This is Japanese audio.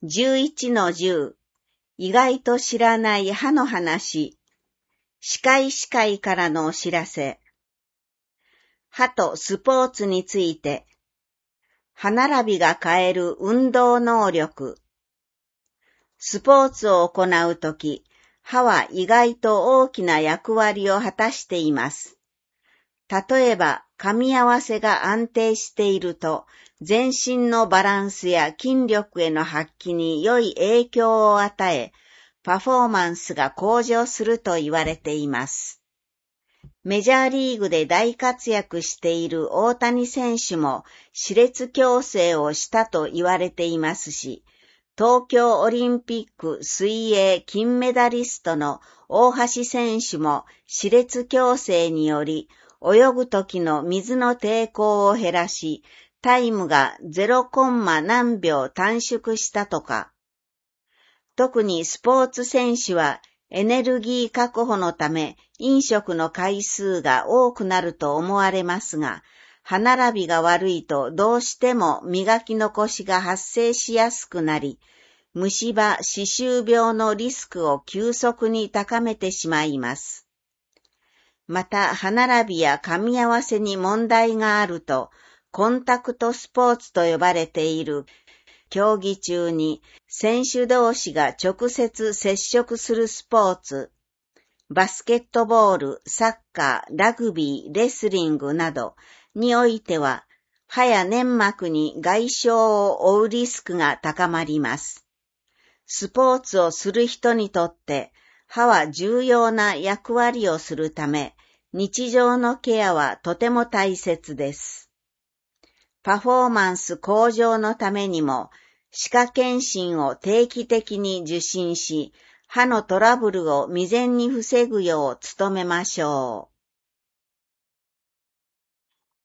11-10 意外と知らない歯の話。歯科医からのお知らせ。歯とスポーツについて。歯並びが変える運動能力。スポーツを行うとき、歯は意外と大きな役割を果たしています。例えば、噛み合わせが安定していると、全身のバランスや筋力への発揮に良い影響を与え、パフォーマンスが向上すると言われています。メジャーリーグで大活躍している大谷選手も歯列矯正をしたと言われていますし、東京オリンピック水泳金メダリストの大橋選手も歯列矯正により泳ぐ時の水の抵抗を減らし、タイムが0コンマ何秒短縮したとか。特にスポーツ選手はエネルギー確保のため飲食の回数が多くなると思われますが、歯並びが悪いとどうしても磨き残しが発生しやすくなり、虫歯・歯周病のリスクを急速に高めてしまいます。また歯並びや噛み合わせに問題があると、コンタクトスポーツと呼ばれている競技中に選手同士が直接接触するスポーツ、バスケットボール、サッカー、ラグビー、レスリングなどにおいては、歯や粘膜に外傷を負うリスクが高まります。スポーツをする人にとって歯は重要な役割をするため、日常のケアはとても大切です。パフォーマンス向上のためにも、歯科検診を定期的に受診し、歯のトラブルを未然に防ぐよう努めましょう。